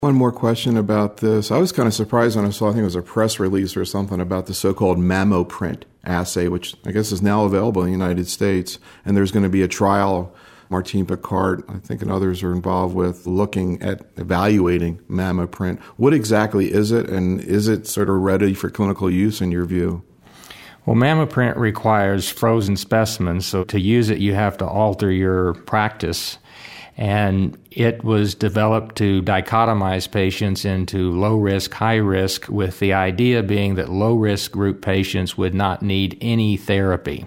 One more question about this. I was kind of surprised when I saw, I think it was a press release or something about the so-called MammoPrint assay, which I guess is now available in the United States. And there's going to be a trial. Martine Piccart, I think, and others are involved with looking at evaluating MammoPrint. What exactly is it, and is it sort of ready for clinical use in your view? Well, MammoPrint requires frozen specimens, so to use it you have to alter your practice. And it was developed to dichotomize patients into low risk, high risk, with the idea being that low risk group patients would not need any therapy.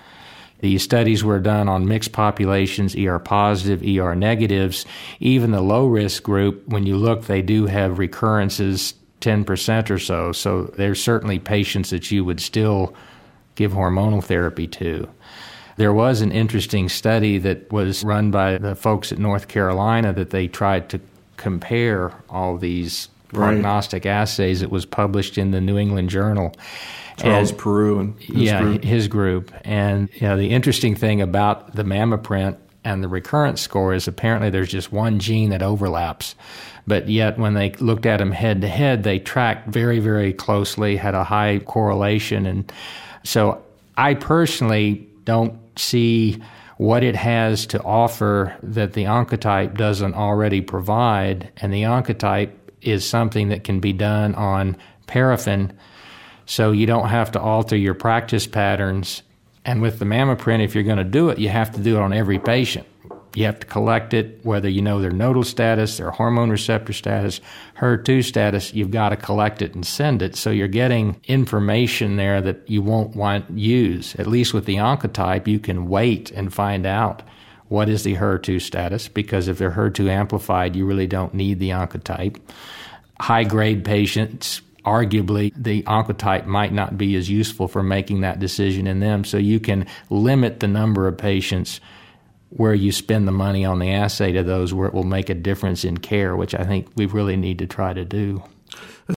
These studies were done on mixed populations, ER positive, ER negatives. Even the low risk group, when you look, they do have recurrences 10% or so. So there's certainly patients that you would still give hormonal therapy to. There was an interesting study that was run by the folks at North Carolina that they tried to compare all these prognostic assays. It was published in the New England Journal. Charles Peru and his group. His group. And the interesting thing about the MammoPrint and the recurrence score is apparently there's just one gene that overlaps. But yet when they looked at them head-to-head, they tracked very, very closely, had a high correlation. And so I personally don't see what it has to offer that the Oncotype doesn't already provide, and the Oncotype is something that can be done on paraffin, so you don't have to alter your practice patterns. And with the MammoPrint, if you're going to do it, you have to do it on every patient. You have to collect it, whether you know their nodal status, their hormone receptor status, HER2 status, you've got to collect it and send it. So you're getting information there that you won't want to use. At least with the Oncotype, you can wait and find out what is the HER2 status, because if they're HER2 amplified, you really don't need the Oncotype. High-grade patients, arguably, the Oncotype might not be as useful for making that decision in them. So you can limit the number of patients where you spend the money on the assay to those where it will make a difference in care, which I think we really need to try to do.